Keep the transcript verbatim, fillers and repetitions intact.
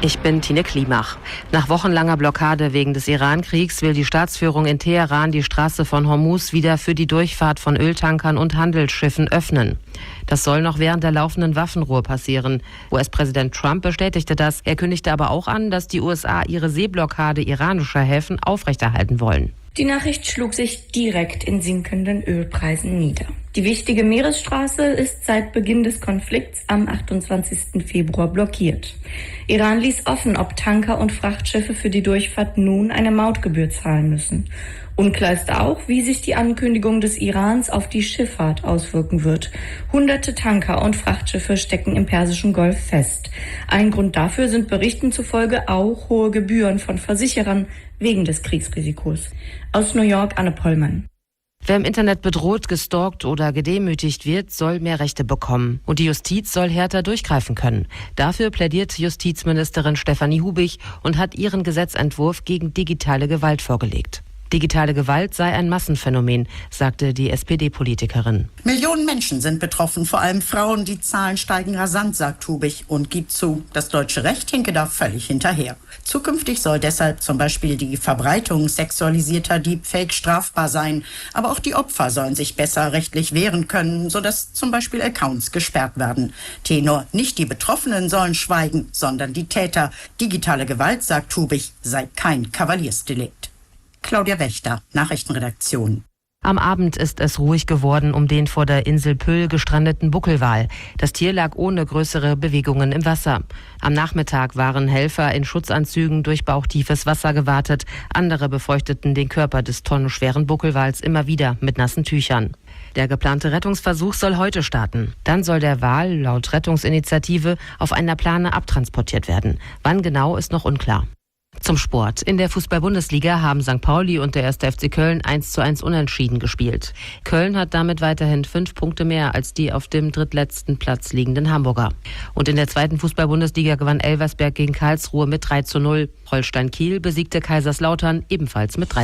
Ich bin Tine Klimach. Nach wochenlanger Blockade wegen des Iran-Kriegs will die Staatsführung in Teheran die Straße von Hormuz wieder für die Durchfahrt von Öltankern und Handelsschiffen öffnen. Das soll noch während der laufenden Waffenruhe passieren. U S-Präsident Trump bestätigte das. Er kündigte aber auch an, dass die U S A ihre Seeblockade iranischer Häfen aufrechterhalten wollen. Die Nachricht schlug sich direkt in sinkenden Ölpreisen nieder. Die wichtige Meeresstraße ist seit Beginn des Konflikts am achtundzwanzigsten Februar blockiert. Iran ließ offen, ob Tanker und Frachtschiffe für die Durchfahrt nun eine Mautgebühr zahlen müssen. Unklar ist auch, wie sich die Ankündigung des Irans auf die Schifffahrt auswirken wird. Hunderte Tanker und Frachtschiffe stecken im Persischen Golf fest. Ein Grund dafür sind Berichten zufolge auch hohe Gebühren von Versicherern wegen des Kriegsrisikos. Aus New York, Anne Pollmann. Wer im Internet bedroht, gestalkt oder gedemütigt wird, soll mehr Rechte bekommen. Und die Justiz soll härter durchgreifen können. Dafür plädiert Justizministerin Stefanie Hubig und hat ihren Gesetzentwurf gegen digitale Gewalt vorgelegt. Digitale Gewalt sei ein Massenphänomen, sagte die S P D-Politikerin. Millionen Menschen sind betroffen, vor allem Frauen. Die Zahlen steigen rasant, sagt Hubig und gibt zu, das deutsche Recht hinke da völlig hinterher. Zukünftig soll deshalb zum Beispiel die Verbreitung sexualisierter Deepfake strafbar sein. Aber auch die Opfer sollen sich besser rechtlich wehren können, sodass zum Beispiel Accounts gesperrt werden. Tenor, nicht die Betroffenen sollen schweigen, sondern die Täter. Digitale Gewalt, sagt Hubig, sei kein Kavaliersdelikt. Claudia Wächter, Nachrichtenredaktion. Am Abend ist es ruhig geworden um den vor der Insel Püll gestrandeten Buckelwal. Das Tier lag ohne größere Bewegungen im Wasser. Am Nachmittag waren Helfer in Schutzanzügen durch bauchtiefes Wasser gewartet. Andere befeuchteten den Körper des tonnenschweren Buckelwals immer wieder mit nassen Tüchern. Der geplante Rettungsversuch soll heute starten. Dann soll der Wal laut Rettungsinitiative auf einer Plane abtransportiert werden. Wann genau, ist noch unklar. Zum Sport. In der Fußball-Bundesliga haben Sankt Pauli und der erste F C Köln eins zu eins unentschieden gespielt. Köln hat damit weiterhin fünf Punkte mehr als die auf dem drittletzten Platz liegenden Hamburger. Und in der zweiten Fußball-Bundesliga gewann Elversberg gegen Karlsruhe mit drei zu null. Holstein Kiel besiegte Kaiserslautern ebenfalls mit drei